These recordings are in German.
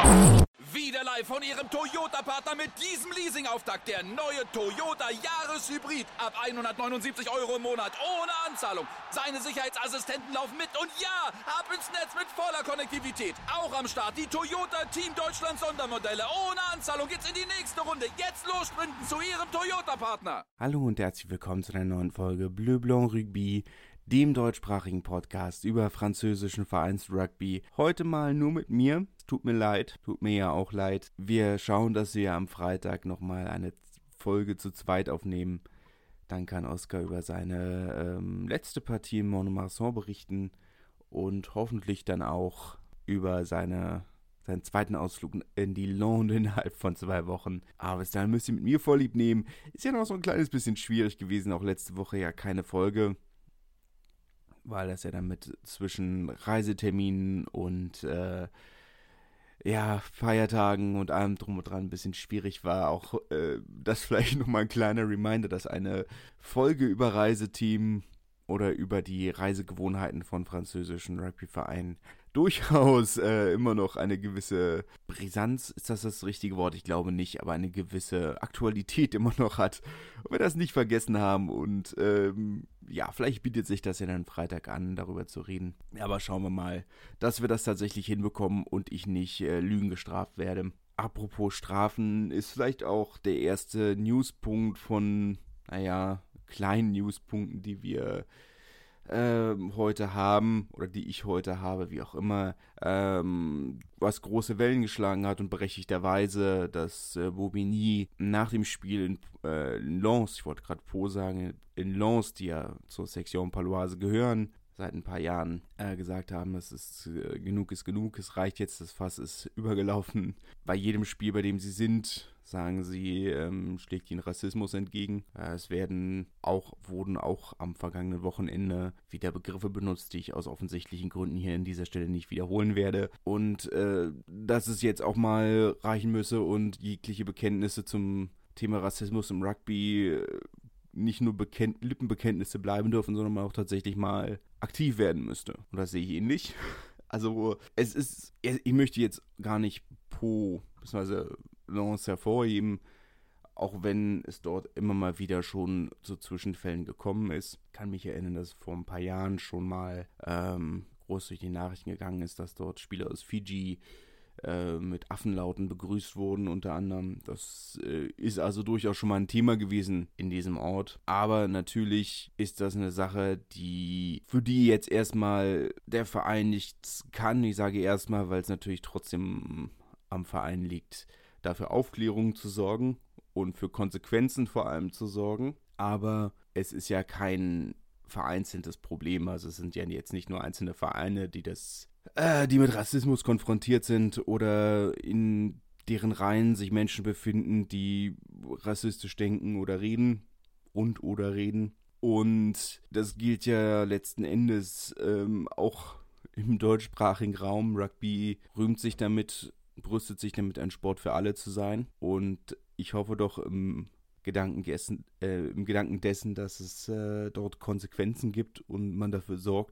Wieder live von Ihrem Toyota-Partner mit diesem Leasing-Auftakt. Der neue Toyota Jahreshybrid. Ab 179 € im Monat. Ohne Anzahlung. Seine Sicherheitsassistenten laufen mit. Und ja, ab ins Netz mit voller Konnektivität. Auch am Start die Toyota Team Deutschland Sondermodelle. Ohne Anzahlung geht's in die nächste Runde. Jetzt los sprinten zu Ihrem Toyota-Partner. Hallo und herzlich willkommen zu einer neuen Folge Bleu Blanc Rugby, dem deutschsprachigen Podcast über französischen Vereinsrugby. Heute mal nur mit mir. Tut mir leid, tut mir ja auch leid. Wir schauen, dass wir am Freitag nochmal eine Folge zu zweit aufnehmen. Dann kann Oskar über seine letzte Partie in Mont-de-Marsan berichten und hoffentlich dann auch über seinen zweiten Ausflug in die Lande innerhalb von 2 Wochen. Aber bis dahin müsst ihr mit mir Vorlieb nehmen. Ist ja noch so ein kleines bisschen schwierig gewesen, auch letzte Woche ja keine Folge, weil das ja dann mit zwischen Reiseterminen und Feiertagen und allem drum und dran ein bisschen schwierig war. Auch das vielleicht nochmal ein kleiner Reminder, dass eine Folge über Reiseteam oder über die Reisegewohnheiten von französischen Rugbyvereinen durchaus immer noch eine gewisse Brisanz, ist das richtige Wort? Ich glaube nicht, aber eine gewisse Aktualität immer noch hat. Und wir das nicht vergessen haben und vielleicht bietet sich das ja dann Freitag an, darüber zu reden. Aber schauen wir mal, dass wir das tatsächlich hinbekommen und ich nicht Lügen gestraft werde. Apropos Strafen, ist vielleicht auch der erste Newspunkt von, kleinen Newspunkten, die wir heute haben, oder die ich heute habe, wie auch immer, was große Wellen geschlagen hat und berechtigterweise, dass Bobigny nach dem Spiel in Lens, ich wollte gerade Pau sagen, in Lens, die ja zur Section Paloise gehören, seit ein paar Jahren gesagt haben, es ist genug, es reicht jetzt, das Fass ist übergelaufen. Bei jedem Spiel, bei dem sie sind, sagen sie, schlägt ihnen Rassismus entgegen. Es wurden auch am vergangenen Wochenende wieder Begriffe benutzt, die ich aus offensichtlichen Gründen hier an dieser Stelle nicht wiederholen werde. Und dass es jetzt auch mal reichen müsse und jegliche Bekenntnisse zum Thema Rassismus im Rugby nicht nur Lippenbekenntnisse bleiben dürfen, sondern man auch tatsächlich mal aktiv werden müsste. Und das sehe ich ähnlich. Also ich möchte jetzt gar nicht Pau bzw. Lens hervorheben, auch wenn es dort immer mal wieder schon zu Zwischenfällen gekommen ist. Ich kann mich erinnern, dass vor ein paar Jahren schon mal groß durch die Nachrichten gegangen ist, dass dort Spieler aus Fiji mit Affenlauten begrüßt wurden, unter anderem. Das ist also durchaus schon mal ein Thema gewesen in diesem Ort. Aber natürlich ist das eine Sache, für die jetzt erstmal der Verein nichts kann. Ich sage erstmal, weil es natürlich trotzdem am Verein liegt, dafür Aufklärung zu sorgen und für Konsequenzen vor allem zu sorgen. Aber es ist ja kein vereinzeltes Problem. Also es sind ja jetzt nicht nur einzelne Vereine, die mit Rassismus konfrontiert sind oder in deren Reihen sich Menschen befinden, die rassistisch denken oder reden oder reden. Und das gilt ja letzten Endes auch im deutschsprachigen Raum. Rugby brüstet sich damit, ein Sport für alle zu sein. Und ich hoffe doch im Gedanken dessen, dass es dort Konsequenzen gibt und man dafür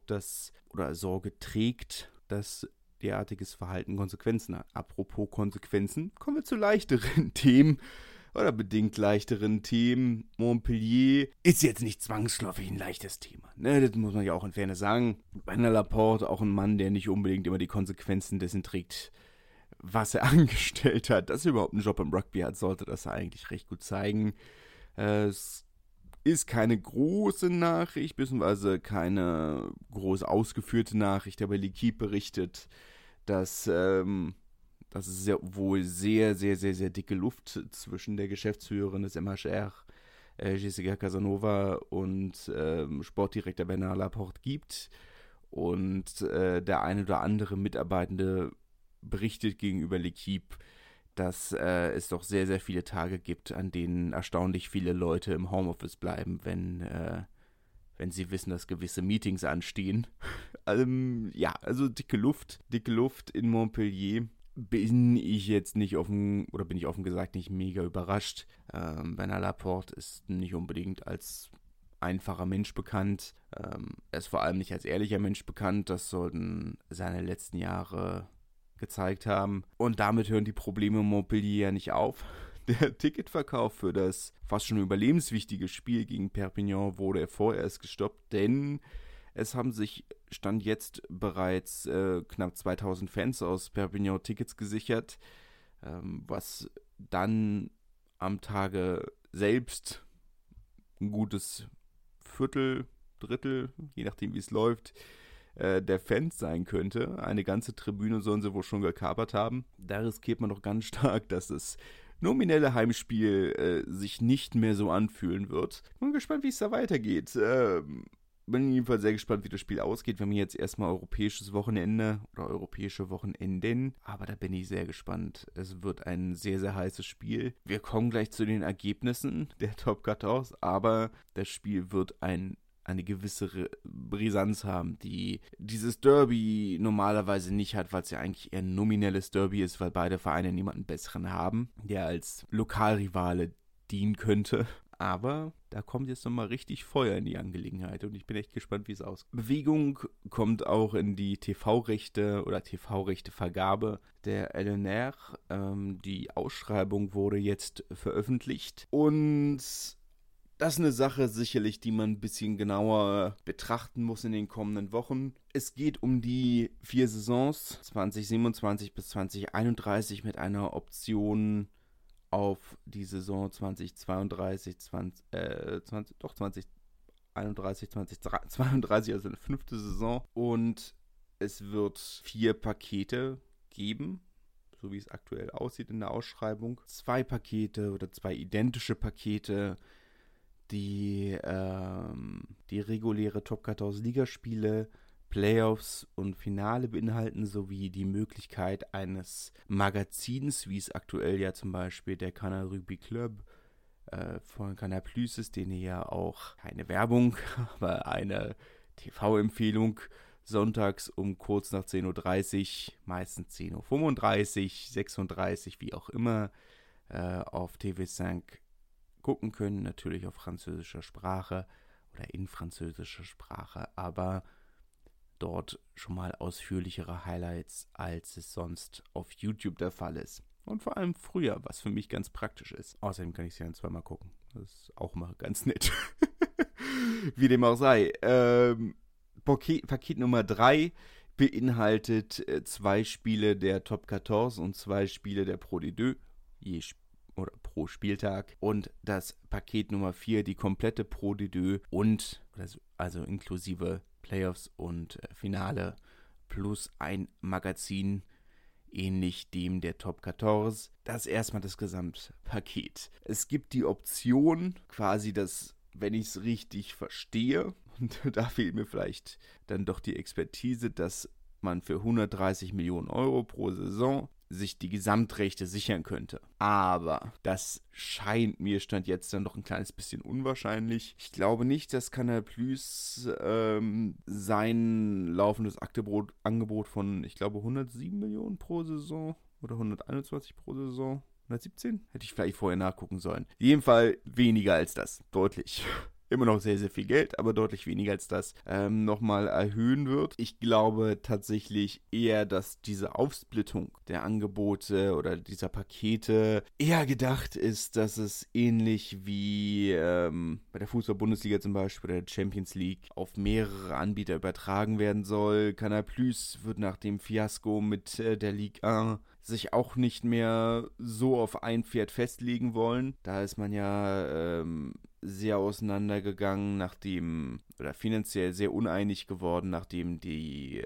Sorge trägt, dass derartiges Verhalten Konsequenzen hat. Apropos Konsequenzen, kommen wir zu leichteren Themen oder bedingt leichteren Themen. Montpellier ist jetzt nicht zwangsläufig ein leichtes Thema. Ne, das muss man ja auch in Fairness sagen. Bernard Laporte, auch ein Mann, der nicht unbedingt immer die Konsequenzen dessen trägt, was er angestellt hat. Dass er überhaupt einen Job im Rugby hat, sollte das eigentlich recht gut zeigen. Es ist keine große Nachricht, beziehungsweise keine groß ausgeführte Nachricht, aber L'Équipe berichtet, dass es wohl sehr, sehr, sehr, sehr dicke Luft zwischen der Geschäftsführerin des MHR, Jessica Casanova, und Sportdirektor Bernard Laporte gibt. Und der eine oder andere Mitarbeitende berichtet gegenüber L'Équipe, dass es doch sehr, sehr viele Tage gibt, an denen erstaunlich viele Leute im Homeoffice bleiben, wenn sie wissen, dass gewisse Meetings anstehen. Also dicke Luft in Montpellier. Bin ich offen gesagt nicht mega überrascht. Bernard Laporte ist nicht unbedingt als einfacher Mensch bekannt. Er ist vor allem nicht als ehrlicher Mensch bekannt. Das sollten seine letzten Jahre gezeigt haben. Und damit hören die Probleme im Montpellier ja nicht auf. Der Ticketverkauf für das fast schon überlebenswichtige Spiel gegen Perpignan wurde vorerst gestoppt, denn es haben sich Stand jetzt bereits knapp 2000 Fans aus Perpignan Tickets gesichert, was dann am Tage selbst ein gutes Viertel, Drittel, je nachdem wie es läuft, der Fans sein könnte. Eine ganze Tribüne sollen sie wohl schon gekapert haben. Da riskiert man doch ganz stark, dass das nominelle Heimspiel sich nicht mehr so anfühlen wird. Bin gespannt, wie es da weitergeht. Bin jedenfalls sehr gespannt, wie das Spiel ausgeht. Wir haben jetzt erstmal europäisches Wochenende oder europäische Wochenenden. Aber da bin ich sehr gespannt. Es wird ein sehr, sehr heißes Spiel. Wir kommen gleich zu den Ergebnissen der Top 14, aber das Spiel wird eine gewisse Brisanz haben, die dieses Derby normalerweise nicht hat, weil es ja eigentlich eher ein nominelles Derby ist, weil beide Vereine niemanden besseren haben, der als Lokalrivale dienen könnte. Aber da kommt jetzt nochmal richtig Feuer in die Angelegenheit und ich bin echt gespannt, wie es ausgeht. Bewegung kommt auch in die TV-Rechte oder TV-Rechte-Vergabe der LNR. Die Ausschreibung wurde jetzt veröffentlicht und das ist eine Sache sicherlich, die man ein bisschen genauer betrachten muss in den kommenden Wochen. Es geht um die 4 Saisons 2027 bis 2031 mit einer Option auf die Saison 2032, 2031, 2032, also eine 5. Saison. Und es wird 4 Pakete geben, so wie es aktuell aussieht in der Ausschreibung. 2 Pakete oder 2 identische Pakete, die reguläre Top 14 Ligaspiele, Playoffs und Finale beinhalten, sowie die Möglichkeit eines Magazins, wie es aktuell ja zum Beispiel der Canal Rugby Club von Canal Plus ist, den ja auch keine Werbung, aber eine TV-Empfehlung sonntags um kurz nach 10.30 Uhr, meistens 10.35 Uhr, 36, wie auch immer, auf TV5 gucken können, natürlich auf französischer Sprache oder in französischer Sprache, aber dort schon mal ausführlichere Highlights, als es sonst auf YouTube der Fall ist. Und vor allem früher, was für mich ganz praktisch ist. Außerdem kann ich es ja dann zweimal gucken. Das ist auch mal ganz nett. Wie dem auch sei. Paket Nummer 3 beinhaltet 2 Spiele der Top 14 und 2 Spiele der Pro D2 oder pro Spieltag. Und das Paket Nummer 4, die komplette Pro D2 und, also inklusive Playoffs und Finale, plus ein Magazin, ähnlich dem der Top 14. Das ist erstmal das Gesamtpaket. Es gibt die Option, quasi das, wenn ich es richtig verstehe, und da fehlt mir vielleicht dann doch die Expertise, dass man für 130 Millionen Euro pro Saison sich die Gesamtrechte sichern könnte. Aber das scheint mir Stand jetzt dann doch ein kleines bisschen unwahrscheinlich. Ich glaube nicht, dass Canal Plus sein laufendes Angebot von, ich glaube, 107 Millionen pro Saison oder 121 pro Saison, 117? Hätte ich vielleicht vorher nachgucken sollen. In jedem Fall weniger als das, deutlich. Immer noch sehr, sehr viel Geld, aber deutlich weniger als das nochmal erhöhen wird. Ich glaube tatsächlich eher, dass diese Aufsplittung der Angebote oder dieser Pakete eher gedacht ist, dass es ähnlich wie bei der Fußball-Bundesliga zum Beispiel oder der Champions League auf mehrere Anbieter übertragen werden soll. Canal Plus wird nach dem Fiasko mit der Ligue 1 sich auch nicht mehr so auf ein Pferd festlegen wollen. Da ist man ja sehr auseinandergegangen, oder finanziell sehr uneinig geworden, nachdem die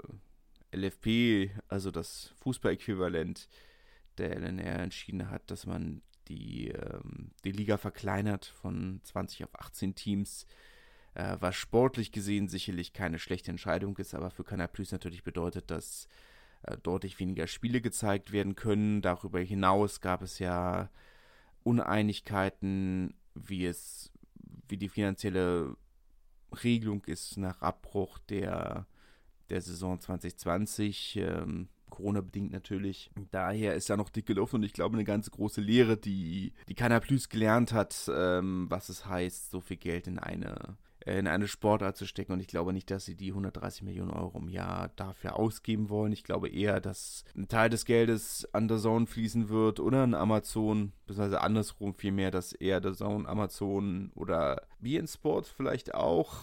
LFP, also das Fußballäquivalent der LNR, entschieden hat, dass man die Liga verkleinert von 20 auf 18 Teams, was sportlich gesehen sicherlich keine schlechte Entscheidung ist, aber für Canal Plus natürlich bedeutet, dass deutlich weniger Spiele gezeigt werden können. Darüber hinaus gab es ja Uneinigkeiten, wie die finanzielle Regelung ist nach Abbruch der Saison 2020, Corona-bedingt natürlich. Daher ist da noch dicke Luft und ich glaube eine ganz große Lehre, die Canal Plus gelernt hat, was es heißt, so viel Geld in eine in eine Sportart zu stecken. Und ich glaube nicht, dass sie die 130 Millionen Euro im Jahr dafür ausgeben wollen. Ich glaube eher, dass ein Teil des Geldes an DAZN fließen wird oder an Amazon, beziehungsweise andersrum vielmehr, dass eher DAZN, Amazon oder beIN Sport vielleicht auch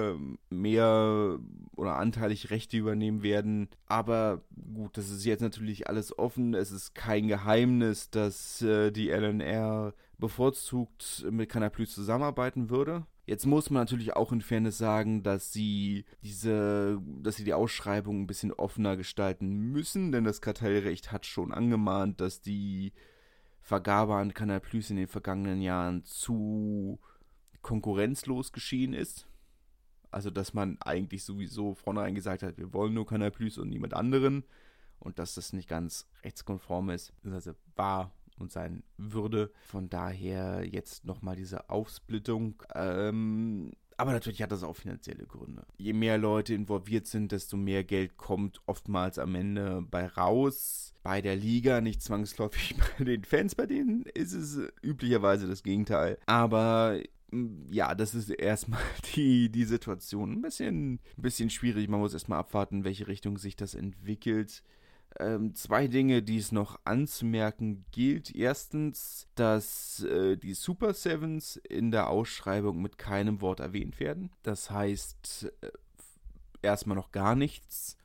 mehr oder anteilig Rechte übernehmen werden. Aber gut, das ist jetzt natürlich alles offen. Es ist kein Geheimnis, dass die LNR bevorzugt mit Canal+ zusammenarbeiten würde. Jetzt muss man natürlich auch in Fairness sagen, dass sie die Ausschreibung ein bisschen offener gestalten müssen, denn das Kartellrecht hat schon angemahnt, dass die Vergabe an Canal+ in den vergangenen Jahren zu konkurrenzlos geschehen ist. Also, dass man eigentlich sowieso vornherein gesagt hat, wir wollen nur Canal+ und niemand anderen und dass das nicht ganz rechtskonform ist, also war und sein würde. Von daher jetzt nochmal diese Aufsplittung. Aber natürlich hat das auch finanzielle Gründe. Je mehr Leute involviert sind, desto mehr Geld kommt oftmals am Ende bei raus. Bei der Liga, nicht zwangsläufig bei den Fans, bei denen ist es üblicherweise das Gegenteil. Aber ja, das ist erstmal die Situation. Ein bisschen schwierig. Man muss erstmal abwarten, in welche Richtung sich das entwickelt. Zwei Dinge, die es noch anzumerken gilt. Erstens, dass die Super Sevens in der Ausschreibung mit keinem Wort erwähnt werden. Das heißt, erstmal noch gar nichts.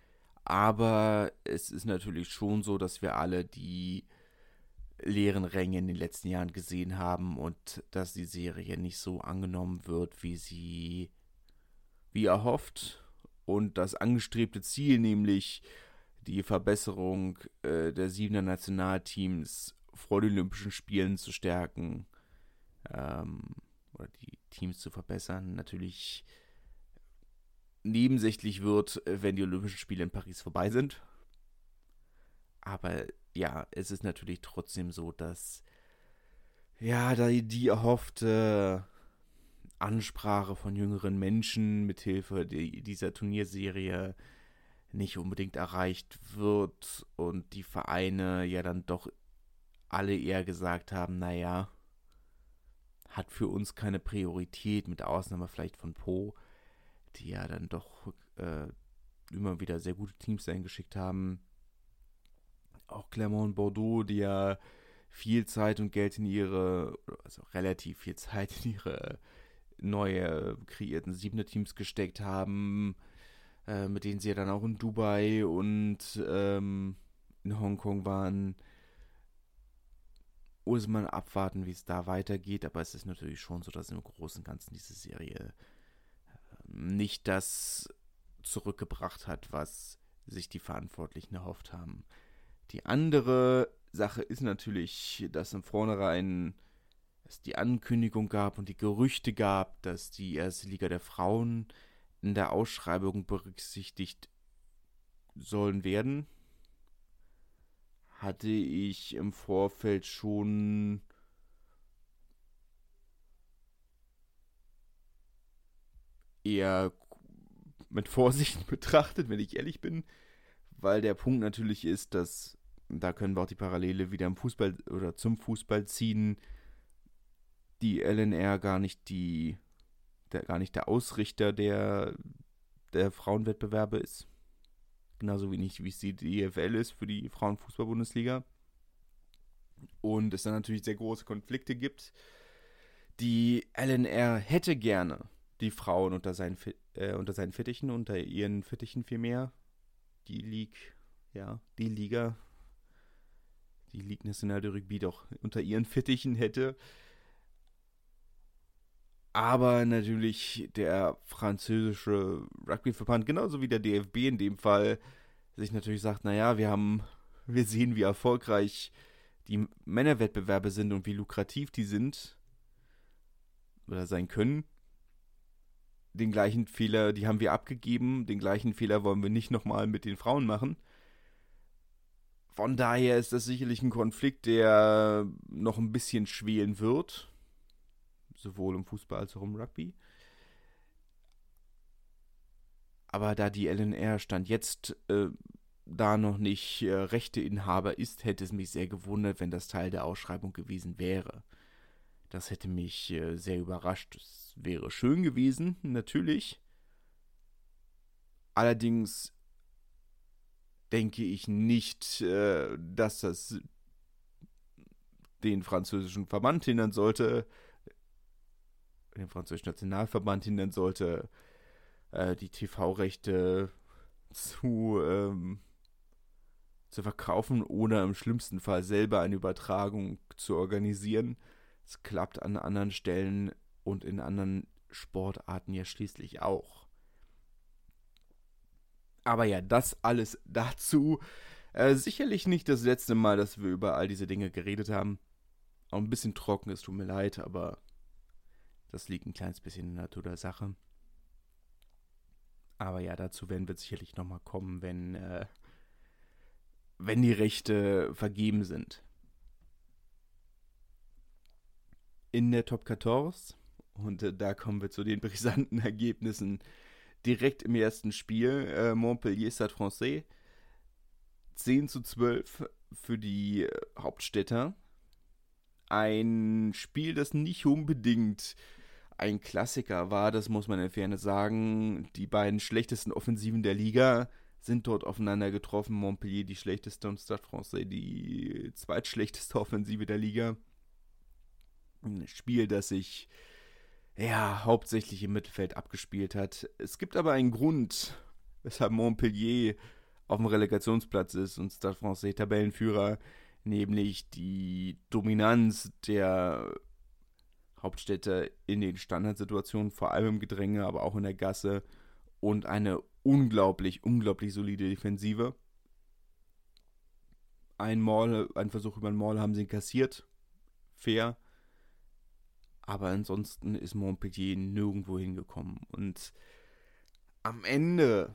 Aber es ist natürlich schon so, dass wir alle die leeren Ränge in den letzten Jahren gesehen haben und dass die Serie nicht so angenommen wird, wie erhofft. Und das angestrebte Ziel, nämlich die Verbesserung der 7er Nationalteams vor den Olympischen Spielen zu stärken oder die Teams zu verbessern, natürlich nebensächlich wird, wenn die Olympischen Spiele in Paris vorbei sind. Aber ja, es ist natürlich trotzdem so, dass ja, die erhoffte Ansprache von jüngeren Menschen mithilfe dieser Turnierserie nicht unbedingt erreicht wird und die Vereine ja dann doch alle eher gesagt haben, naja, hat für uns keine Priorität, mit Ausnahme vielleicht von Po, die ja dann doch immer wieder sehr gute Teams eingeschickt haben. Auch Clermont Bordeaux, die ja viel Zeit und Geld also relativ viel Zeit in ihre neue kreierten 7er Teams gesteckt haben, mit denen sie ja dann auch in Dubai und in Hongkong waren. Muss man abwarten, wie es da weitergeht, aber es ist natürlich schon so, dass im Großen und Ganzen diese Serie nicht das zurückgebracht hat, was sich die Verantwortlichen erhofft haben. Die andere Sache ist natürlich, dass im Vornherein es die Ankündigung gab und die Gerüchte gab, dass die erste Liga der Frauen in der Ausschreibung berücksichtigt sollen werden. Hatte ich im Vorfeld schon eher mit Vorsicht betrachtet, wenn ich ehrlich bin, weil der Punkt natürlich ist, dass, da können wir auch die Parallele wieder im Fußball oder zum Fußball ziehen, die LNR gar nicht der Ausrichter der Frauenwettbewerbe ist. Genauso wenig wie es die DFL ist für die Frauenfußball-Bundesliga. Und es dann natürlich sehr große Konflikte gibt. Die LNR hätte gerne die Frauen unter seinen Fittichen, unter ihren Fittichen vielmehr. Die Liga Nationale de Rugby doch unter ihren Fittichen hätte. Aber natürlich der französische Rugbyverband, genauso wie der DFB in dem Fall, sich natürlich sagt, naja, wir sehen, wie erfolgreich die Männerwettbewerbe sind und wie lukrativ die sind oder sein können. Den gleichen Fehler, die haben wir abgegeben, den gleichen Fehler wollen wir nicht nochmal mit den Frauen machen. Von daher ist das sicherlich ein Konflikt, der noch ein bisschen schwelen wird. Sowohl im Fußball als auch im Rugby. Aber da die LNR Stand jetzt da noch nicht Rechteinhaber ist, hätte es mich sehr gewundert, wenn das Teil der Ausschreibung gewesen wäre. Das hätte mich sehr überrascht. Es wäre schön gewesen, natürlich. Allerdings denke ich nicht, dass das den französischen Verband hindern sollte, den französischen Nationalverband hindern sollte, die TV-Rechte zu verkaufen oder im schlimmsten Fall selber eine Übertragung zu organisieren. Es klappt an anderen Stellen und in anderen Sportarten ja schließlich auch. Aber ja, das alles dazu. Sicherlich nicht das letzte Mal, dass wir über all diese Dinge geredet haben. Auch ein bisschen trocken, es tut mir leid, aber das liegt ein kleines bisschen in der Natur der Sache. Aber ja, dazu werden wir sicherlich nochmal kommen, wenn die Rechte vergeben sind. In der Top 14, und da kommen wir zu den brisanten Ergebnissen, direkt im ersten Spiel, Montpellier-Stade Français, 10:12 für die Hauptstädter. Ein Spiel, das nicht unbedingt ein Klassiker war, das muss man in Fairness sagen. Die beiden schlechtesten Offensiven der Liga sind dort aufeinander getroffen. Montpellier die schlechteste und Stade Français die zweitschlechteste Offensive der Liga. Ein Spiel, das sich hauptsächlich im Mittelfeld abgespielt hat. Es gibt aber einen Grund, weshalb Montpellier auf dem Relegationsplatz ist und Stade Français Tabellenführer, nämlich die Dominanz der Hauptstädte in den Standardsituationen, vor allem im Gedränge, aber auch in der Gasse, und eine unglaublich solide Defensive. Ein Versuch über ein Maul haben sie kassiert. Fair. Aber ansonsten ist Montpellier nirgendwo hingekommen. Und am Ende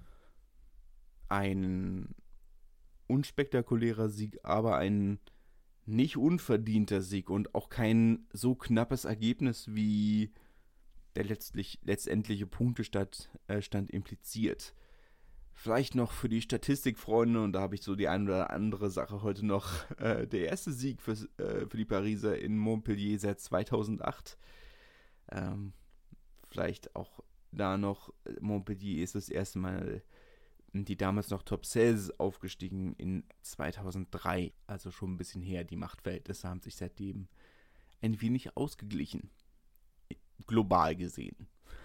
ein unspektakulärer Sieg, aber ein nicht unverdienter Sieg und auch kein so knappes Ergebnis, wie der letztendliche Punktestand impliziert. Vielleicht noch für die Statistikfreunde, und da habe ich so die eine oder andere Sache heute noch, der erste Sieg für die Pariser in Montpellier seit 2008. Vielleicht auch da noch, Montpellier ist das erste Mal die damals noch Top 16 aufgestiegen in 2003, also schon ein bisschen her. Die Machtverhältnisse haben sich seitdem ein wenig ausgeglichen, global gesehen.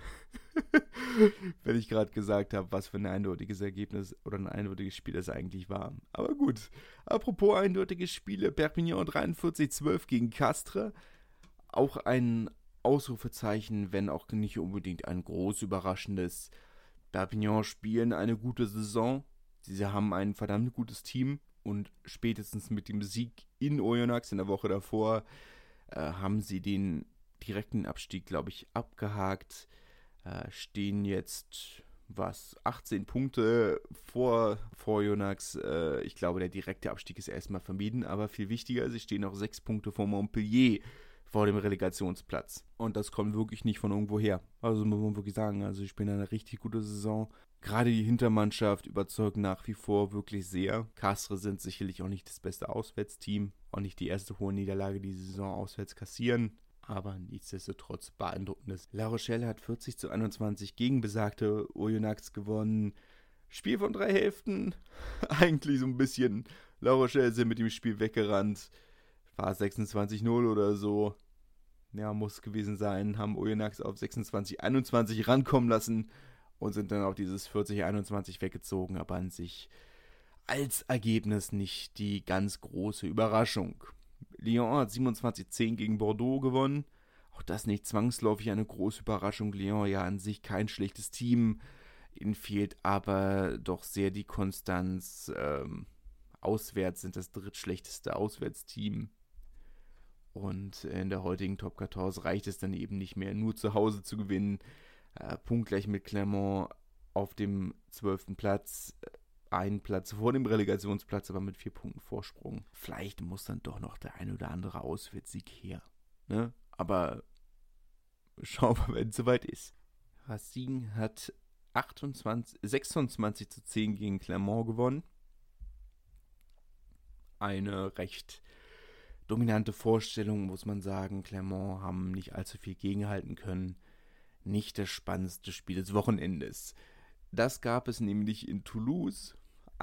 Wenn ich gerade gesagt habe, was für ein eindeutiges Ergebnis oder ein eindeutiges Spiel das eigentlich war. Aber gut, apropos eindeutige Spiele, Perpignan 43:12 gegen Castres, auch ein Ausrufezeichen, wenn auch nicht unbedingt ein groß überraschendes. Perpignan spielen eine gute Saison, sie haben ein verdammt gutes Team und spätestens mit dem Sieg in Oyonnax in der Woche davor haben sie den direkten Abstieg, glaube ich, abgehakt. Stehen jetzt 18 Punkte vor Oyonnax. Ich glaube, der direkte Abstieg ist erstmal vermieden, aber viel wichtiger, sie stehen noch 6 Punkte vor Montpellier, vor dem Relegationsplatz. Und das kommt wirklich nicht von irgendwo her. Also muss man wirklich sagen, also ich bin eine richtig gute Saison. Gerade die Hintermannschaft überzeugt nach wie vor wirklich sehr. Castres sind sicherlich auch nicht das beste Auswärtsteam, auch nicht die erste hohe Niederlage, die Saison auswärts kassieren. Aber nichtsdestotrotz beeindruckendes. La Rochelle hat 40:21 gegen besagte Oyonnax gewonnen. Spiel von 3 Hälften. Eigentlich so ein bisschen. La Rochelle sind mit dem Spiel weggerannt. War 26:0 oder so. Ja, muss gewesen sein. Haben Oyonnax auf 26:21 rankommen lassen und sind dann auch dieses 40:21 weggezogen. Aber an sich als Ergebnis nicht die ganz große Überraschung. Lyon hat 27:10 gegen Bordeaux gewonnen. Auch das nicht zwangsläufig eine große Überraschung. Lyon ja an sich kein schlechtes Team. Ihnen fehlt aber doch sehr die Konstanz. Auswärts sind das drittschlechteste Auswärtsteam. Und in der heutigen Top 14 reicht es dann eben nicht mehr, nur zu Hause zu gewinnen. Punktgleich mit Clermont auf dem 12. Platz. Einen Platz vor dem Relegationsplatz, aber mit 4 Punkten Vorsprung. Vielleicht muss dann doch noch der ein oder andere Auswärtssieg her. Ne? Aber schauen wir, wenn es soweit ist. Racing hat 26:10 gegen Clermont gewonnen. Eine recht dominante Vorstellung, muss man sagen. Clermont haben nicht allzu viel gegenhalten können. Nicht das spannendste Spiel des Wochenendes. Das gab es nämlich in Toulouse.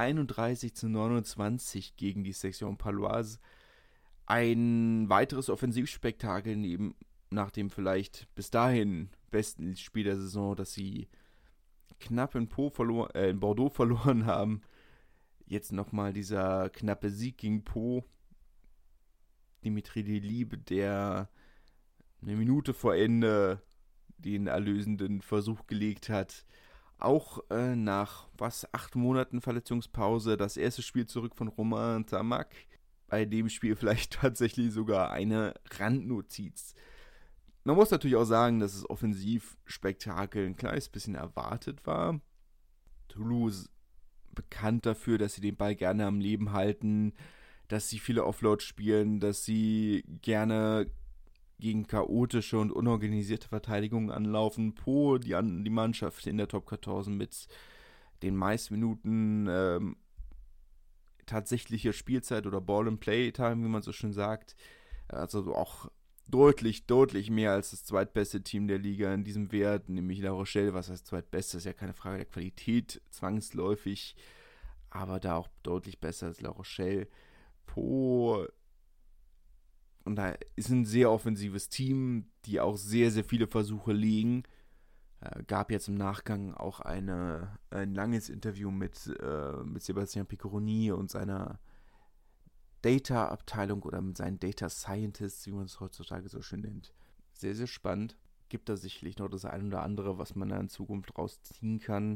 31-29 gegen die Section Paloise. Ein weiteres Offensivspektakel nach dem vielleicht bis dahin besten Spiel der Saison, das sie knapp in Bordeaux verloren haben. Jetzt nochmal dieser knappe Sieg gegen Pau. Dimitri Delibes, der eine Minute vor Ende den erlösenden Versuch gelegt hat. Auch nach 8 Monaten Verletzungspause das erste Spiel zurück von Romain Tamac. Bei dem Spiel vielleicht tatsächlich sogar eine Randnotiz. Man muss natürlich auch sagen, dass das Offensivspektakel ein kleines bisschen erwartet war. Toulouse bekannt dafür, dass sie den Ball gerne am Leben halten, dass sie viele Offloads spielen, dass sie gerne gegen chaotische und unorganisierte Verteidigungen anlaufen. Pau, die Mannschaft in der Top 14 mit den meisten Minuten tatsächliche Spielzeit oder Ball-and-Play-Time, wie man so schön sagt. Also auch deutlich mehr als das zweitbeste Team der Liga in diesem Wert, nämlich La Rochelle. Was heißt zweitbeste? Ist ja keine Frage der Qualität, zwangsläufig, aber da auch deutlich besser als La Rochelle. Pau, und da ist ein sehr offensives Team, die auch sehr, sehr viele Versuche legen. Gab jetzt im Nachgang auch ein langes Interview mit Sebastian Piccoroni und seiner Data-Abteilung oder mit seinen Data Scientists, wie man es heutzutage so schön nennt. Sehr, sehr spannend. Gibt da sicherlich noch das ein oder andere, was man da in Zukunft rausziehen kann.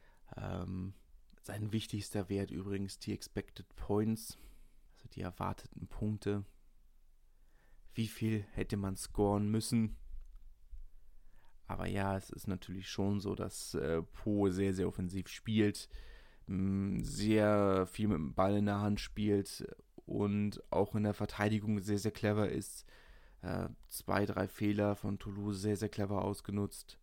Sein wichtigster Wert übrigens die Expected Points, also die erwarteten Punkte. Wie viel hätte man scoren müssen? Aber ja, es ist natürlich schon so, dass Pau sehr, sehr offensiv spielt, sehr viel mit dem Ball in der Hand spielt und auch in der Verteidigung sehr, sehr clever ist. 2, 3 Fehler von Toulouse sehr, sehr clever ausgenutzt.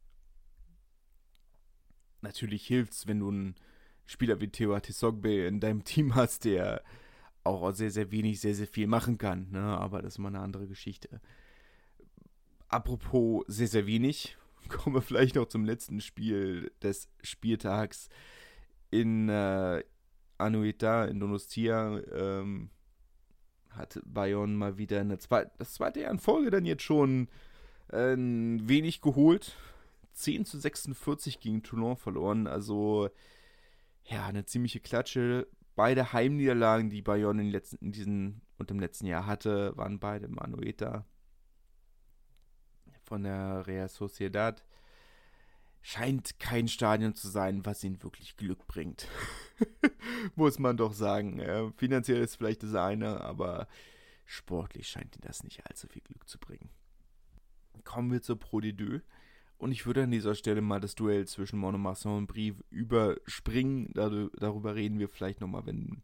Natürlich hilft es, wenn du einen Spieler wie Théo Tisogbe in deinem Team hast, der auch sehr, sehr wenig, sehr, sehr viel machen kann. Ne? Aber das ist mal eine andere Geschichte. Apropos sehr, sehr wenig, kommen wir vielleicht noch zum letzten Spiel des Spieltags in Anoeta, in Donostia. Hat Bayonne mal wieder das zweite Jahr in Folge dann jetzt schon wenig geholt. 10-46 gegen Toulon verloren. Also, ja, eine ziemliche Klatsche. Beide Heimniederlagen, die Bayonne im letzten Jahr hatte, waren beide im Anoeta von der Real Sociedad. Scheint kein Stadion zu sein, was ihnen wirklich Glück bringt. Muss man doch sagen. Finanziell ist vielleicht das eine, aber sportlich scheint ihnen das nicht allzu viel Glück zu bringen. Kommen wir zur Pro D2. Und ich würde an dieser Stelle mal das Duell zwischen Mont-de-Marsan und Brive überspringen. Darüber reden wir vielleicht nochmal, wenn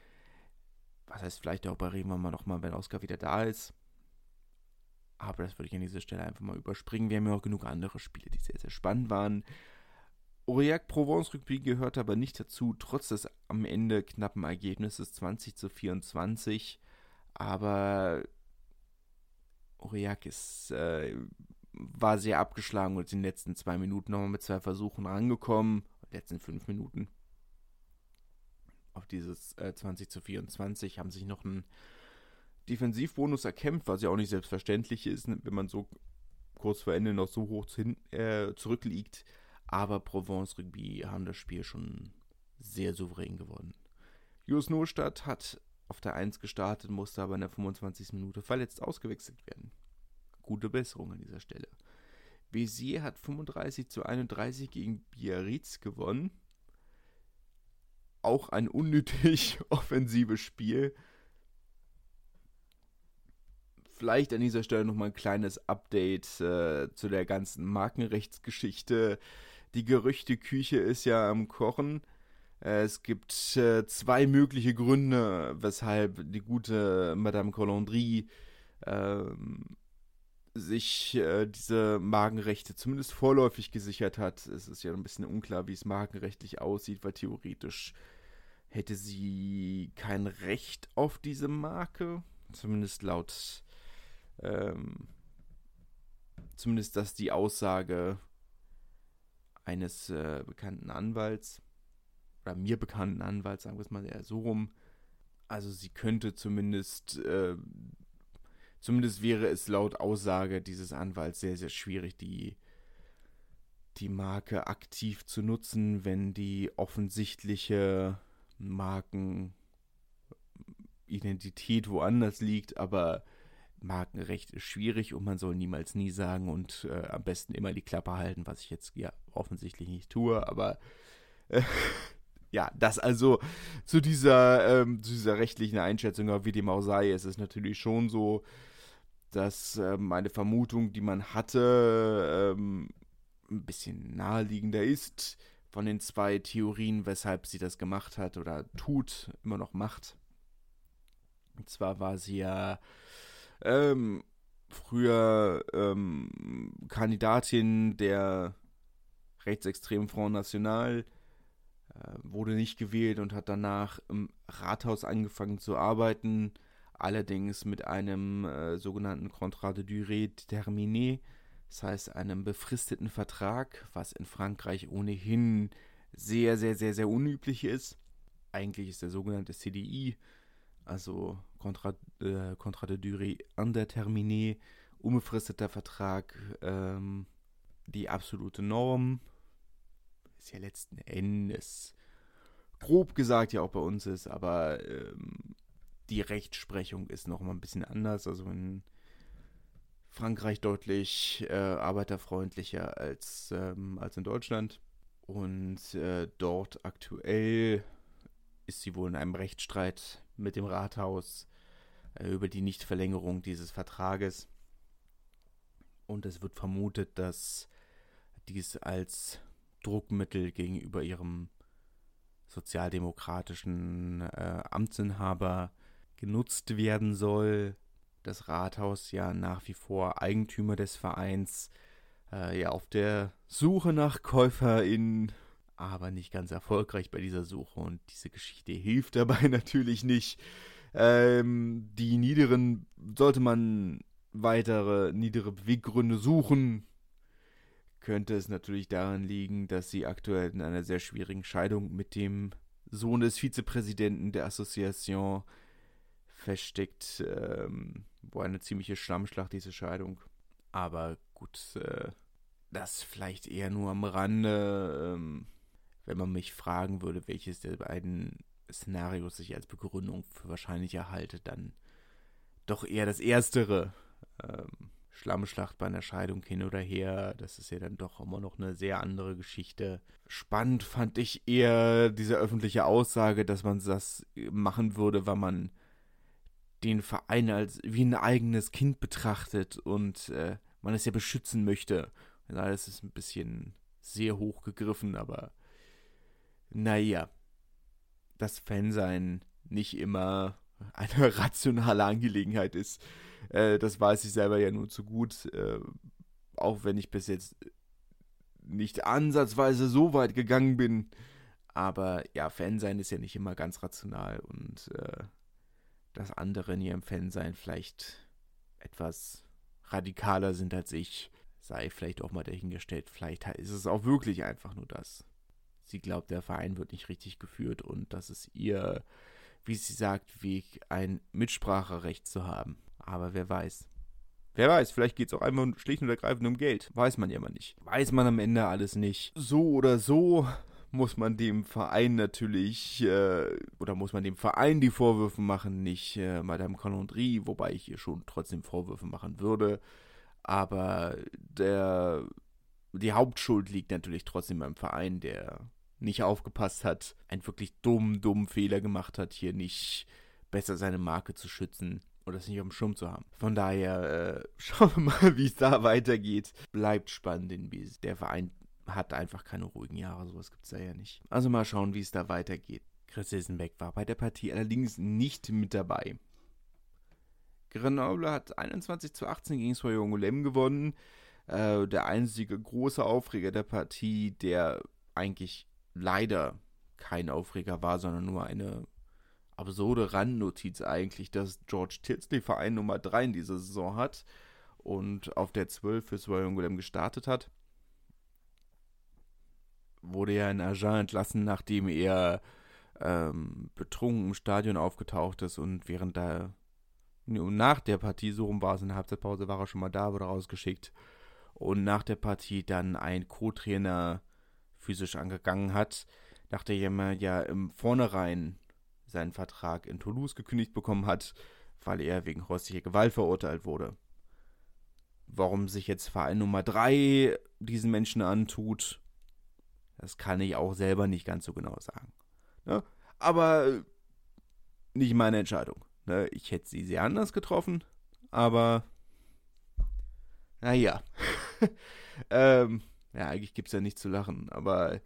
Oscar wieder da ist. Aber das würde ich an dieser Stelle einfach mal überspringen. Wir haben ja auch genug andere Spiele, die sehr, sehr spannend waren. Aurillac Provence Rugby gehört aber nicht dazu, trotz des am Ende knappen Ergebnisses 20-24. Aber Aurillac war sehr abgeschlagen und ist in den letzten 2 Minuten nochmal mit 2 Versuchen rangekommen. Letzten 5 Minuten. Auf dieses 20-24 haben sich noch einen Defensivbonus erkämpft, was ja auch nicht selbstverständlich ist, wenn man so kurz vor Ende noch so hoch zurückliegt. Aber Provence Rugby haben das Spiel schon sehr souverän gewonnen. Jos Nostadt hat auf der 1 gestartet, musste aber in der 25. Minute verletzt ausgewechselt werden. Gute Besserung an dieser Stelle. Béziers hat 35-31 gegen Biarritz gewonnen. Auch ein unnötig offensives Spiel. Vielleicht an dieser Stelle nochmal ein kleines Update zu der ganzen Markenrechtsgeschichte. Die Gerüchteküche ist ja am Kochen. Es gibt 2 mögliche Gründe, weshalb die gute Madame Collandry sich diese Markenrechte zumindest vorläufig gesichert hat. Es ist ja ein bisschen unklar, wie es markenrechtlich aussieht, weil theoretisch hätte sie kein Recht auf diese Marke. Zumindest zumindest das die Aussage eines bekannten Anwalts, oder mir bekannten Anwalts, sagen wir es mal eher so rum. Also sie könnte zumindest wäre es laut Aussage dieses Anwalts sehr, sehr schwierig, die Marke aktiv zu nutzen, wenn die offensichtliche Markenidentität woanders liegt, aber Markenrecht ist schwierig und man soll niemals nie sagen und am besten immer die Klappe halten, was ich jetzt ja offensichtlich nicht tue, aber ja, das also zu dieser rechtlichen Einschätzung, aber wie dem auch sei, es ist natürlich schon so, dass meine Vermutung, die man hatte, ein bisschen naheliegender ist von den 2 Theorien, weshalb sie das gemacht hat oder tut, immer noch macht. Und zwar war sie ja früher Kandidatin der rechtsextremen Front National, wurde nicht gewählt und hat danach im Rathaus angefangen zu arbeiten, allerdings mit einem sogenannten Contrat de durée déterminée, das heißt einem befristeten Vertrag, was in Frankreich ohnehin sehr, sehr, sehr, sehr unüblich ist. Eigentlich ist der sogenannte CDI, also Contrat de durée indéterminée, unbefristeter Vertrag, die absolute Norm. Ist ja letzten Endes grob gesagt ja auch bei uns ist, aber die Rechtsprechung ist noch mal ein bisschen anders, also in Frankreich deutlich arbeiterfreundlicher als in Deutschland und dort aktuell ist sie wohl in einem Rechtsstreit mit dem Rathaus über die Nichtverlängerung dieses Vertrages und es wird vermutet, dass dies als Druckmittel gegenüber ihrem sozialdemokratischen Amtsinhaber genutzt werden soll. Das Rathaus ja nach wie vor Eigentümer des Vereins, ja auf der Suche nach KäuferInnen, aber nicht ganz erfolgreich bei dieser Suche und diese Geschichte hilft dabei natürlich nicht. Sollte man weitere niedere Beweggründe suchen, könnte es natürlich daran liegen, dass sie aktuell in einer sehr schwierigen Scheidung mit dem Sohn des Vizepräsidenten der Association feststeckt, wo eine ziemliche Schlammschlacht diese Scheidung. Aber gut, das vielleicht eher nur am Rande. Wenn man mich fragen würde, welches der beiden Szenarios ich als Begründung für wahrscheinlich erhalte, dann doch eher das Erstere. Schlammschlacht bei einer Scheidung hin oder her, das ist ja dann doch immer noch eine sehr andere Geschichte. Spannend fand ich eher diese öffentliche Aussage, dass man das machen würde, weil man den Verein als wie ein eigenes Kind betrachtet und man es ja beschützen möchte. Ja, das ist ein bisschen sehr hoch gegriffen, aber naja, dass Fansein nicht immer eine rationale Angelegenheit ist. Das weiß ich selber ja nur zu gut, auch wenn ich bis jetzt nicht ansatzweise so weit gegangen bin. Aber ja, Fansein ist ja nicht immer ganz rational und dass andere in ihrem Fansein vielleicht etwas radikaler sind als ich, sei vielleicht auch mal dahingestellt. Vielleicht ist es auch wirklich einfach nur das. Sie glaubt, der Verein wird nicht richtig geführt und das ist ihr, wie sie sagt, Weg, ein Mitspracherecht zu haben. Aber wer weiß. Wer weiß, vielleicht geht es auch einfach schlicht und ergreifend um Geld. Weiß man ja mal nicht. Weiß man am Ende alles nicht. So oder so muss man dem Verein natürlich, oder muss man dem Verein die Vorwürfe machen, nicht Madame Calandry, wobei ich ihr schon trotzdem Vorwürfe machen würde. Aber die Hauptschuld liegt natürlich trotzdem beim Verein, der nicht aufgepasst hat, einen wirklich dummen Fehler gemacht hat, hier nicht besser seine Marke zu schützen oder es nicht auf dem Schirm zu haben. Von daher schauen wir mal, wie es da weitergeht. Bleibt spannend, denn der Verein hat einfach keine ruhigen Jahre, sowas gibt es da ja nicht. Also mal schauen, wie es da weitergeht. Chris Hilsenbeck war bei der Partie allerdings nicht mit dabei. Grenoble hat 21:18 gegen Soyons-Angoulême gewonnen. Der einzige große Aufreger der Partie, der eigentlich leider kein Aufreger war, sondern nur eine absurde Randnotiz eigentlich, dass George Tilsley Verein Nummer 3 in dieser Saison hat und auf der 12 für Soyuncu gestartet hat. Wurde ja in Agen entlassen, nachdem er betrunken im Stadion aufgetaucht ist und nach der Partie, so rum war es, in der Halbzeitpause war er schon mal da, wurde rausgeschickt und nach der Partie dann ein Co-Trainer physisch angegangen hat, nachdem er ja im Vornherein seinen Vertrag in Toulouse gekündigt bekommen hat, weil er wegen häuslicher Gewalt verurteilt wurde. Warum sich jetzt Verein Nummer 3 diesen Menschen antut, das kann ich auch selber nicht ganz so genau sagen. Ne? Aber nicht meine Entscheidung. Ne? Ich hätte sie sehr anders getroffen, aber naja. Ja, eigentlich gibt es ja nichts zu lachen, aber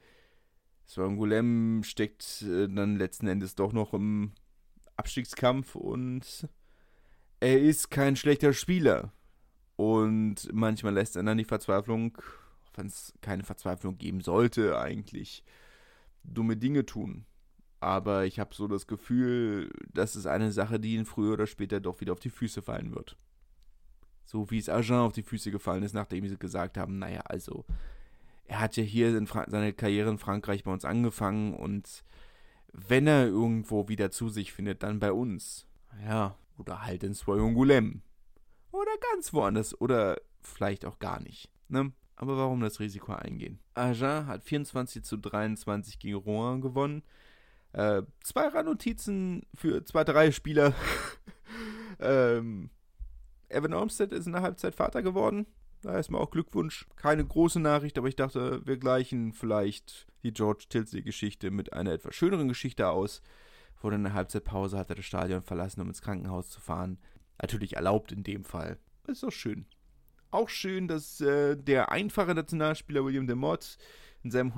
Soyuncu steckt dann letzten Endes doch noch im Abstiegskampf und er ist kein schlechter Spieler. Und manchmal lässt er dann die Verzweiflung, auch wenn es keine Verzweiflung geben sollte, eigentlich dumme Dinge tun. Aber ich habe so das Gefühl, das ist eine Sache, die ihn früher oder später doch wieder auf die Füße fallen wird. So wie es Agen auf die Füße gefallen ist, nachdem sie gesagt haben, naja, also, er hat ja hier seine Karriere in Frankreich bei uns angefangen und wenn er irgendwo wieder zu sich findet, dann bei uns. Ja, oder halt in Soyuncu. Oder ganz woanders. Oder vielleicht auch gar nicht. Ne? Aber warum das Risiko eingehen? Agen hat 24:23 gegen Rouen gewonnen. 2 Randnotizen für 2-3 Spieler. Evan Olmsted ist in der Halbzeit Vater geworden. Da erstmal auch Glückwunsch. Keine große Nachricht, aber ich dachte, wir gleichen vielleicht die George Tilsley-Geschichte mit einer etwas schöneren Geschichte aus. Vor einer Halbzeitpause hat er das Stadion verlassen, um ins Krankenhaus zu fahren. Natürlich erlaubt in dem Fall. Ist doch schön. Auch schön, dass der einfache Nationalspieler William Demotte in seinem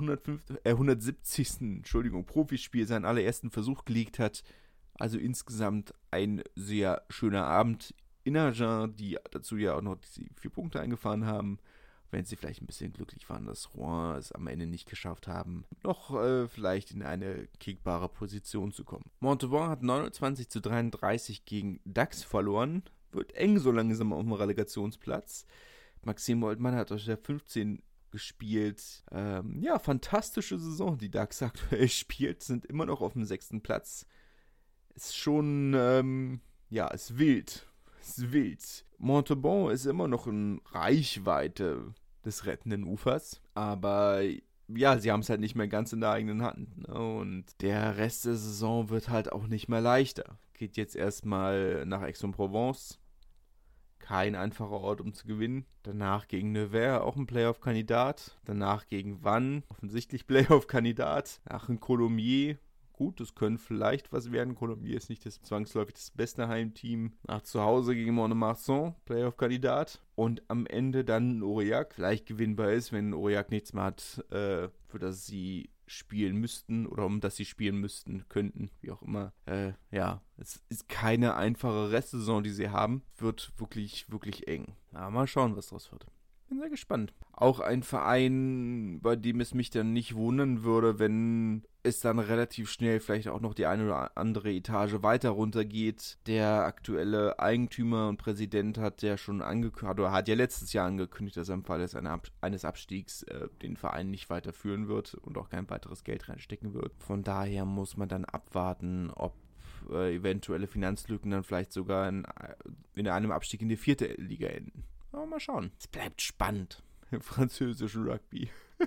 170. Profispiel seinen allerersten Versuch gelegt hat. Also insgesamt ein sehr schöner Abend in Agen, die dazu ja auch noch die 4 Punkte eingefahren haben. Wenn sie vielleicht ein bisschen glücklich waren, dass Rouen es am Ende nicht geschafft haben, noch vielleicht in eine kicgbare Position zu kommen. Montauban hat 29:33 gegen Dax verloren. Wird eng so langsam auf dem Relegationsplatz. Maxime Oltmann hat aus der 15 gespielt. Ja, fantastische Saison, die Dax aktuell spielt. Sind immer noch auf dem 6. Platz. Ist schon, ist wild. Ist wild. Montauban ist immer noch in Reichweite des rettenden Ufers. Aber ja, sie haben es halt nicht mehr ganz in der eigenen Hand. Ne? Und der Rest der Saison wird halt auch nicht mehr leichter. Geht jetzt erstmal nach Aix-en-Provence. Kein einfacher Ort, um zu gewinnen. Danach gegen Nevers, auch ein Playoff-Kandidat. Danach gegen Vannes, offensichtlich Playoff-Kandidat. Nach in Colomiers. Gut, das können vielleicht was werden. Colomiers ist nicht zwangsläufig das beste Heimteam. Nach zu Hause gegen Mont-de-Marsan, Playoff-Kandidat. Und am Ende dann Aurillac. Vielleicht gewinnbar ist, wenn Aurillac nichts mehr hat, für das sie spielen müssten oder um das sie spielen müssten, könnten, wie auch immer. Es ist keine einfache Restsaison, die sie haben. Wird wirklich, wirklich eng. Aber mal schauen, was draus wird. Bin sehr gespannt. Auch ein Verein, bei dem es mich dann nicht wundern würde, wenn es dann relativ schnell vielleicht auch noch die eine oder andere Etage weiter runter geht. Der aktuelle Eigentümer und Präsident hat ja schon angekündigt, oder hat ja letztes Jahr angekündigt, dass er im Fall eines Abstiegs den Verein nicht weiterführen wird und auch kein weiteres Geld reinstecken wird. Von daher muss man dann abwarten, ob eventuelle Finanzlücken dann vielleicht sogar in einem Abstieg in die 4. Liga enden. Aber mal schauen. Es bleibt spannend im französischen Rugby.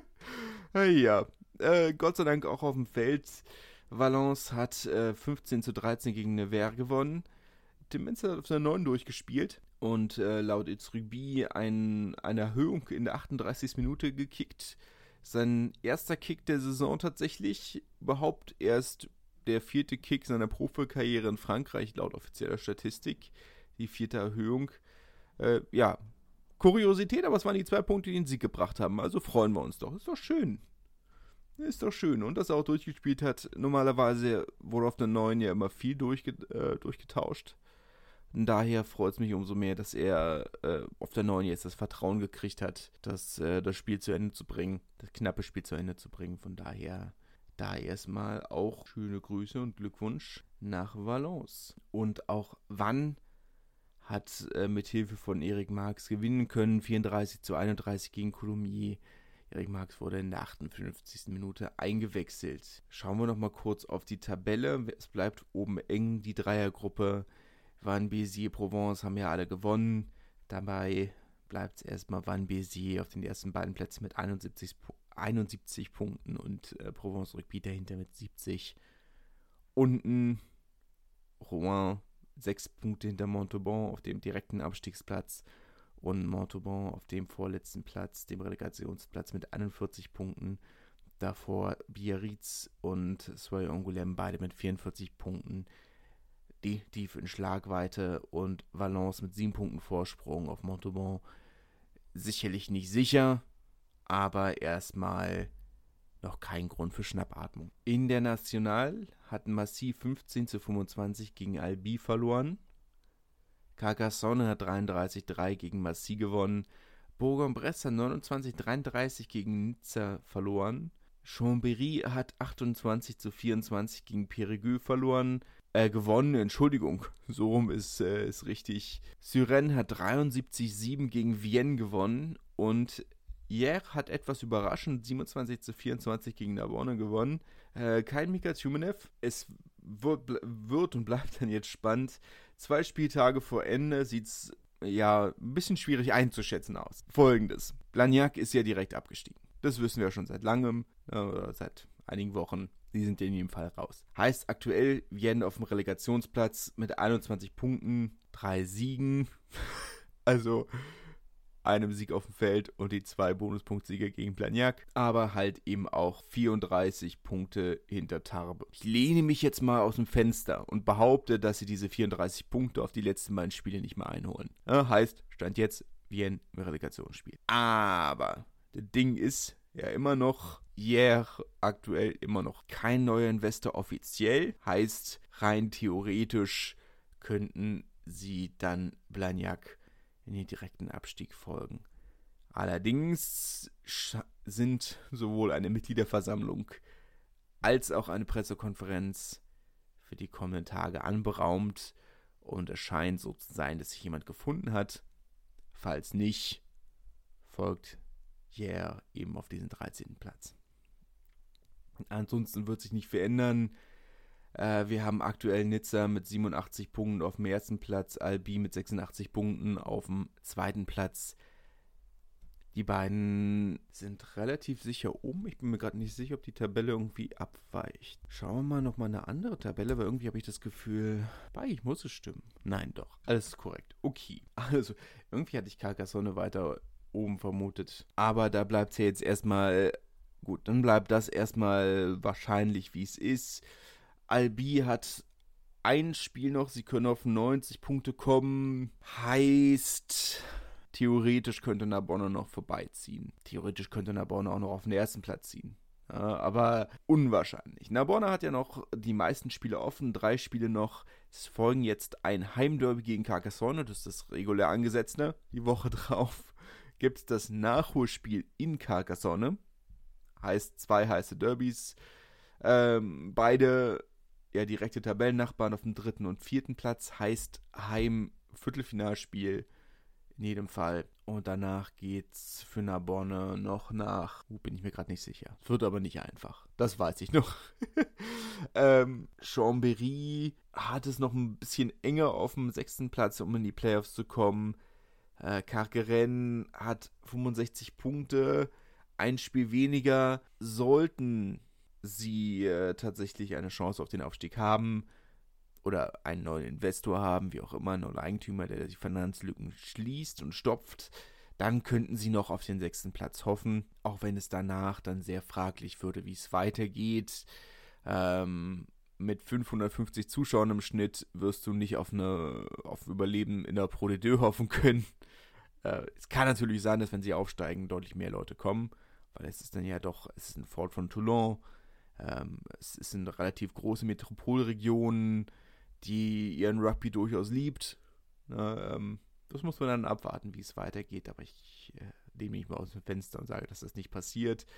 Ja, Gott sei Dank auch auf dem Feld. Valence hat 15:13 gegen Nevers gewonnen. Tim Menz hat auf der 9 durchgespielt und laut Itzrubi eine Erhöhung in der 38. Minute gekickt. Sein erster Kick der Saison tatsächlich, überhaupt erst der 4. Kick seiner Profikarriere in Frankreich, laut offizieller Statistik. Die 4. Erhöhung. Kuriosität, aber es waren die 2 Punkte, die den Sieg gebracht haben. Also freuen wir uns doch. Ist doch schön. Ist doch schön. Und dass er auch durchgespielt hat. Normalerweise wurde auf der 9 ja immer viel durchgetauscht. Und daher freut es mich umso mehr, dass er auf der 9 jetzt das Vertrauen gekriegt hat, das Spiel zu Ende zu bringen. Das knappe Spiel zu Ende zu bringen. Von daher Da erstmal auch schöne Grüße und Glückwunsch nach Valence. Und auch Vannes hat mit Hilfe von Erik Marx gewinnen können, 34:31 gegen Coulommiers. Erik Marx wurde in der 58. Minute eingewechselt. Schauen wir noch mal kurz auf die Tabelle. Es bleibt oben eng, die Dreiergruppe. Vannes, Béziers, Provence haben ja alle gewonnen. Dabei bleibt es erstmal Vannes, Béziers auf den ersten beiden Plätzen mit 71 Punkten und Provence Rugby dahinter mit 70. Unten Rouen 6 Punkte hinter Montauban auf dem direkten Abstiegsplatz und Montauban auf dem vorletzten Platz, dem Relegationsplatz mit 41 Punkten. Davor Biarritz und Soye-Angoulême beide mit 44 Punkten. Die tief in Schlagweite und Valence mit 7 Punkten Vorsprung auf Montauban. Sicherlich nicht sicher, aber erstmal noch kein Grund für Schnappatmung. In der National hat Massy 15:25 gegen Albi verloren. Carcassonne hat 33:3 gegen Massy gewonnen. Bourg-en-Bresse hat 29:33 gegen Nizza verloren. Chambéry hat 28:24 gegen Périgueux gewonnen, Entschuldigung, so rum ist richtig. Suresnes hat 73:7 gegen Vienne gewonnen und Hyères hat etwas überraschend 27:24 gegen Narbonne gewonnen. Kein Mika Tjumenev. Es wird und bleibt dann jetzt spannend. 2 Spieltage vor Ende sieht es ja ein bisschen schwierig einzuschätzen aus. Folgendes: Blagnac ist ja direkt abgestiegen. Das wissen wir schon seit langem, oder seit einigen Wochen. Die sind in jedem Fall raus. Heißt aktuell Vienne auf dem Relegationsplatz mit 21 Punkten, 3 Siegen. Also einem Sieg auf dem Feld und die 2 Bonuspunktsiege gegen Blagnac. Aber halt eben auch 34 Punkte hinter Tarbes. Ich lehne mich jetzt mal aus dem Fenster und behaupte, dass sie diese 34 Punkte auf die letzten beiden Spiele nicht mehr einholen. Ja, heißt, Stand jetzt Vienne im Relegationsspiel. Aber das Ding ist ja immer noch, Hyères aktuell immer noch kein neuer Investor offiziell. Heißt, rein theoretisch könnten sie dann Blagnac in den direkten Abstieg folgen. Allerdings sind sowohl eine Mitgliederversammlung als auch eine Pressekonferenz für die kommenden Tage anberaumt und es scheint so zu sein, dass sich jemand gefunden hat. Falls nicht, folgt Hyères eben auf diesen 13. Platz. Ansonsten wird sich nicht verändern. Wir haben aktuell Nizza mit 87 Punkten auf dem ersten Platz, Albi mit 86 Punkten auf dem zweiten Platz. Die beiden sind relativ sicher oben. Ich bin mir gerade nicht sicher, ob die Tabelle irgendwie abweicht. Schauen wir mal nochmal eine andere Tabelle, weil irgendwie habe ich das Gefühl, ich muss es stimmen. Nein, doch. Alles ist korrekt. Okay. Also, irgendwie hatte ich Carcassonne weiter oben vermutet. Aber da bleibt es ja jetzt erstmal, gut, dann bleibt das erstmal wahrscheinlich, wie es ist. Albi hat ein Spiel noch, sie können auf 90 Punkte kommen. Heißt, theoretisch könnte Narbonne noch vorbeiziehen. Theoretisch könnte Narbonne auch noch auf den ersten Platz ziehen. Ja, aber unwahrscheinlich. Narbonne hat ja noch die meisten Spiele offen, 3 Spiele noch. Es folgen jetzt ein Heimderby gegen Carcassonne, das ist das regulär angesetzte. Die Woche drauf gibt es das Nachholspiel in Carcassonne. Heißt 2 heiße Derbys. Beide direkte Tabellennachbarn auf dem 3. und 4. Platz. Heißt Heim-Viertelfinalspiel in jedem Fall. Und danach geht's für Narbonne noch nach. Bin ich mir gerade nicht sicher. Wird aber nicht einfach. Das weiß ich noch. Chambéry hat es noch ein bisschen enger auf dem 6. Platz, um in die Playoffs zu kommen. Carqueirennes hat 65 Punkte. Ein Spiel weniger. Sollten sie tatsächlich eine Chance auf den Aufstieg haben oder einen neuen Investor haben, wie auch immer, einen neuen Eigentümer, der die Finanzlücken schließt und stopft, dann könnten sie noch auf den 6. Platz hoffen, auch wenn es danach dann sehr fraglich würde, wie es weitergeht. Mit 550 Zuschauern im Schnitt wirst du nicht auf Überleben in der Pro D2 hoffen können. Es kann natürlich sein, dass wenn sie aufsteigen, deutlich mehr Leute kommen, weil es ist dann ja doch, es ist ein Fort von Toulon, es sind relativ große Metropolregionen, die ihren Rugby durchaus liebt. Das muss man dann abwarten, wie es weitergeht, aber ich lehne mich mal aus dem Fenster und sage, dass das nicht passiert.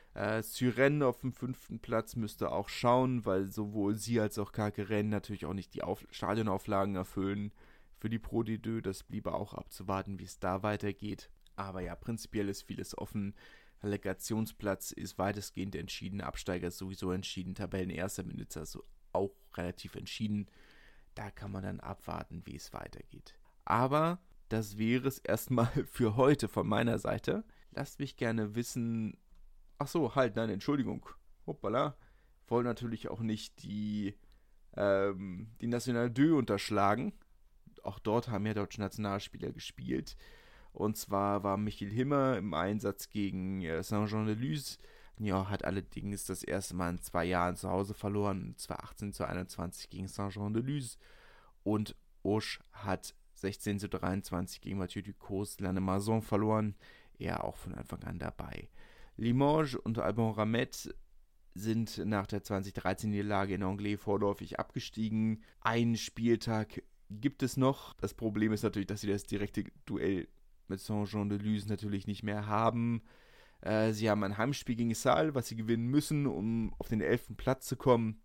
Suresnes auf dem 5. Platz müsste auch schauen, weil sowohl sie als auch Carqueiren natürlich auch nicht die Stadionauflagen erfüllen für die Pro D2. Das bliebe auch abzuwarten, wie es da weitergeht. Aber ja, prinzipiell ist vieles offen. Relegationsplatz ist weitestgehend entschieden, Absteiger ist sowieso entschieden, Tabellenerster Nizza ist auch relativ entschieden. Da kann man dann abwarten, wie es weitergeht. Aber das wäre es erstmal für heute von meiner Seite. Lasst mich gerne wissen. Ach so, halt, nein, Entschuldigung. Hoppala. Wollen natürlich auch nicht die National 2 unterschlagen. Auch dort haben ja deutsche Nationalspieler gespielt. Und zwar war Michiel Himmer im Einsatz gegen Saint-Jean-de-Luz. Ja, hat allerdings das erste Mal in 2 Jahren zu Hause verloren. Und zwar 18:21 gegen Saint-Jean-de-Luz. Und Auch hat 16:23 gegen Mathieu Ducos Lannemezan verloren. Er auch von Anfang an dabei. Limoges und Albon Ramet sind nach der 2013-Niederlage in Angers vorläufig abgestiegen. Einen Spieltag gibt es noch. Das Problem ist natürlich, dass sie das direkte Duell mit Saint-Jean-de-Luz natürlich nicht mehr haben. Sie haben ein Heimspiel gegen Salles, was sie gewinnen müssen, um auf den 11. Platz zu kommen.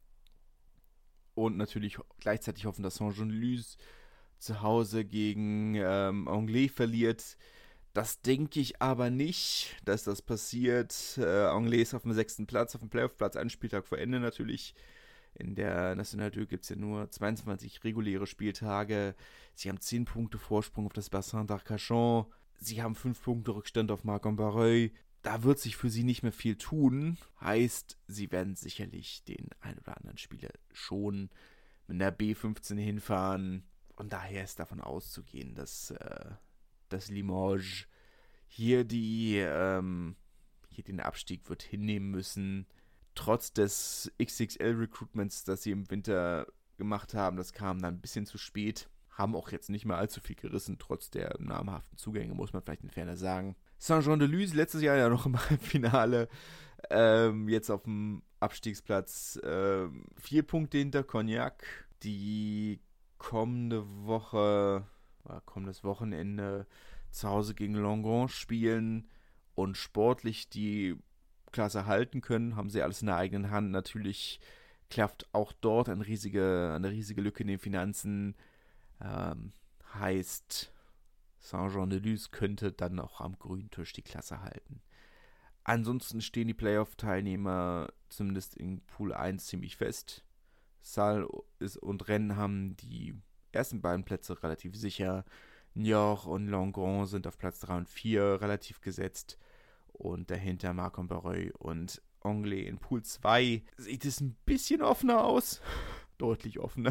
Und natürlich gleichzeitig hoffen, dass Saint-Jean-de-Luz zu Hause gegen Angers verliert. Das denke ich aber nicht, dass das passiert. Angers auf dem 6. Platz, auf dem Playoff-Platz, einen Spieltag vor Ende natürlich. In der National 2 gibt es ja nur 22 reguläre Spieltage. Sie haben 10 Punkte Vorsprung auf das Bassin d'Arcachon. Sie haben 5 Punkte Rückstand auf Marc-en-Barreuil. Da wird sich für sie nicht mehr viel tun. Heißt, sie werden sicherlich den ein oder anderen Spieler schon mit der B15 hinfahren. Und daher ist davon auszugehen, dass Limoges hier den Abstieg wird hinnehmen müssen. Trotz des XXL-Recruitments, das sie im Winter gemacht haben, das kam dann ein bisschen zu spät. Haben auch jetzt nicht mehr allzu viel gerissen, trotz der namhaften Zugänge, muss man vielleicht in Fairness sagen. Saint-Jean-de-Luz, letztes Jahr ja noch im Halbfinale, jetzt auf dem Abstiegsplatz, 4 Punkte hinter Cognac, die kommendes Wochenende zu Hause gegen Langon spielen und sportlich die Klasse halten können, haben sie alles in der eigenen Hand. Natürlich klafft auch dort eine riesige Lücke in den Finanzen. Heißt, Saint-Jean-de-Luz könnte dann auch am grünen Tisch die Klasse halten. Ansonsten stehen die Playoff-Teilnehmer zumindest in Pool 1 ziemlich fest. Salles und Rennes haben die ersten beiden Plätze relativ sicher. Niort und Langon sind auf Platz 3 und 4 relativ gesetzt. Und dahinter Marc-en-Barreuil und Angers in Pool 2 sieht es ein bisschen offener aus. Deutlich offener.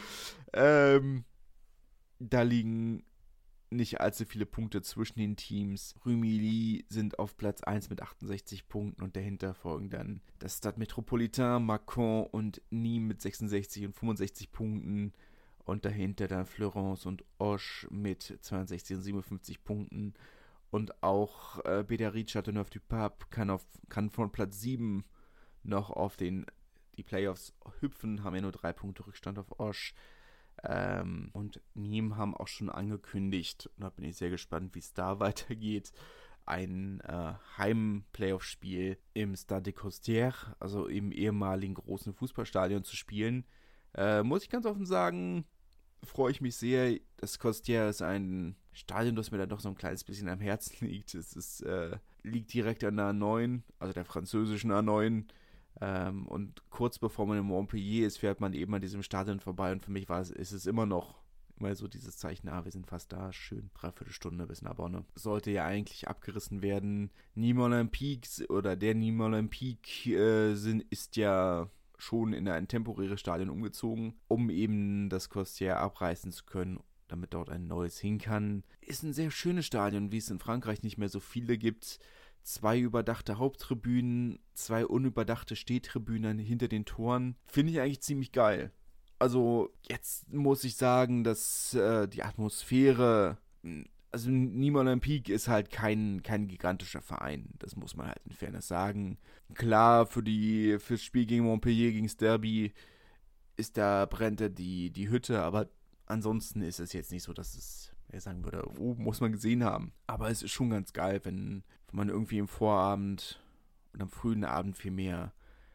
Da liegen nicht allzu viele Punkte zwischen den Teams. Rumilly sind auf Platz 1 mit 68 Punkten und dahinter folgen dann das Stade Métropolitain, Mâcon und Nîmes mit 66 und 65 Punkten. Und dahinter dann Fleurance und Auch mit 62 und 57 Punkten. Und auch Bédarite Châteauneuf-du-Pape kann von Platz 7 noch auf die Playoffs hüpfen, haben ja nur 3 Punkte Rückstand auf Auch. Und Nîmes haben auch schon angekündigt, und da bin ich sehr gespannt, wie es da weitergeht, ein Heim-Playoff-Spiel im Stade des Costières, also im ehemaligen großen Fußballstadion zu spielen. Muss ich ganz offen sagen, freue ich mich sehr. Das Costières ist ein Stadion, das mir dann doch so ein kleines bisschen am Herzen liegt. Es liegt direkt an der A9, also der französischen A9. Und kurz bevor man in Montpellier ist, fährt man eben an diesem Stadion vorbei. Und für mich ist es immer so dieses Zeichen, wir sind fast da, schön, 3/4 Stunde bis nach Bonn. Sollte ja eigentlich abgerissen werden. Nîmes Olympique oder der Nîmes Olympique ist ja schon in ein temporäres Stadion umgezogen, um eben das Costières abreißen zu können, damit dort ein neues hin kann. Ist ein sehr schönes Stadion, wie es in Frankreich nicht mehr so viele gibt. 2 überdachte Haupttribünen, 2 unüberdachte Stehtribünen hinter den Toren. Finde ich eigentlich ziemlich geil. Also jetzt muss ich sagen, dass die Atmosphäre, also Nîmes Olympique ist halt kein gigantischer Verein. Das muss man halt in Fairness sagen. Klar, fürs Spiel gegen Montpellier, gegen das Derby, brennt da die Hütte, aber ansonsten ist es jetzt nicht so, dass es, wer sagen würde, muss man gesehen haben. Aber es ist schon ganz geil, wenn man irgendwie im Vorabend und am frühen Abend viel mehr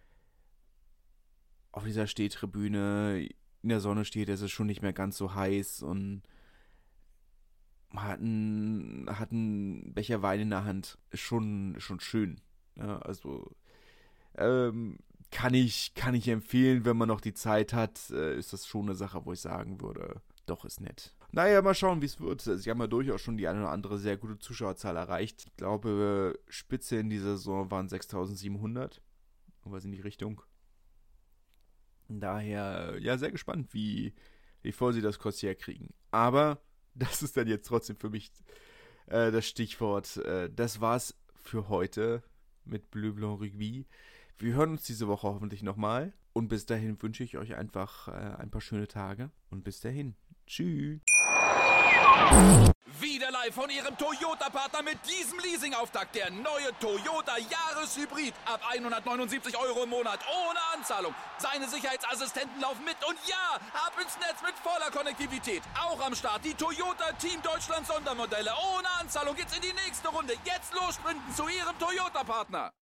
auf dieser Stehtribüne in der Sonne steht, ist es schon nicht mehr ganz so heiß und man hat einen Becher Wein in der Hand. Ist schon schön. Ja, also kann ich empfehlen, wenn man noch die Zeit hat, ist das schon eine Sache, wo ich sagen würde, doch, ist nett. Naja, mal schauen, wie es wird. Sie haben ja durchaus schon die eine oder andere sehr gute Zuschauerzahl erreicht. Ich glaube, Spitze in dieser Saison waren 6.700. Was in die Richtung. Daher, ja, sehr gespannt, wie voll sie das Corsair kriegen. Aber das ist dann jetzt trotzdem für mich das Stichwort. Das war's für heute mit Bleu Blanc Rugby. Wir hören uns diese Woche hoffentlich nochmal. Und bis dahin wünsche ich euch einfach ein paar schöne Tage. Und bis dahin. Tschüss. Wieder live von Ihrem Toyota-Partner mit diesem Leasing-Auftakt. Der neue Toyota Jahreshybrid. Ab 179 € im Monat. Ohne Anzahlung. Seine Sicherheitsassistenten laufen mit. Und ja, ab ins Netz mit voller Konnektivität. Auch am Start die Toyota Team Deutschland Sondermodelle. Ohne Anzahlung geht's in die nächste Runde. Jetzt los sprinten zu Ihrem Toyota-Partner.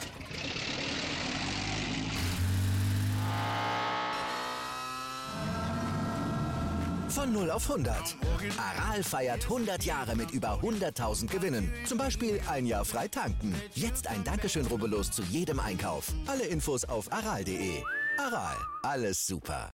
Von 0 auf 100. Aral feiert 100 Jahre mit über 100.000 Gewinnen. Zum Beispiel ein Jahr frei tanken. Jetzt ein Dankeschön, rubbellos zu jedem Einkauf. Alle Infos auf aral.de. Aral, alles super.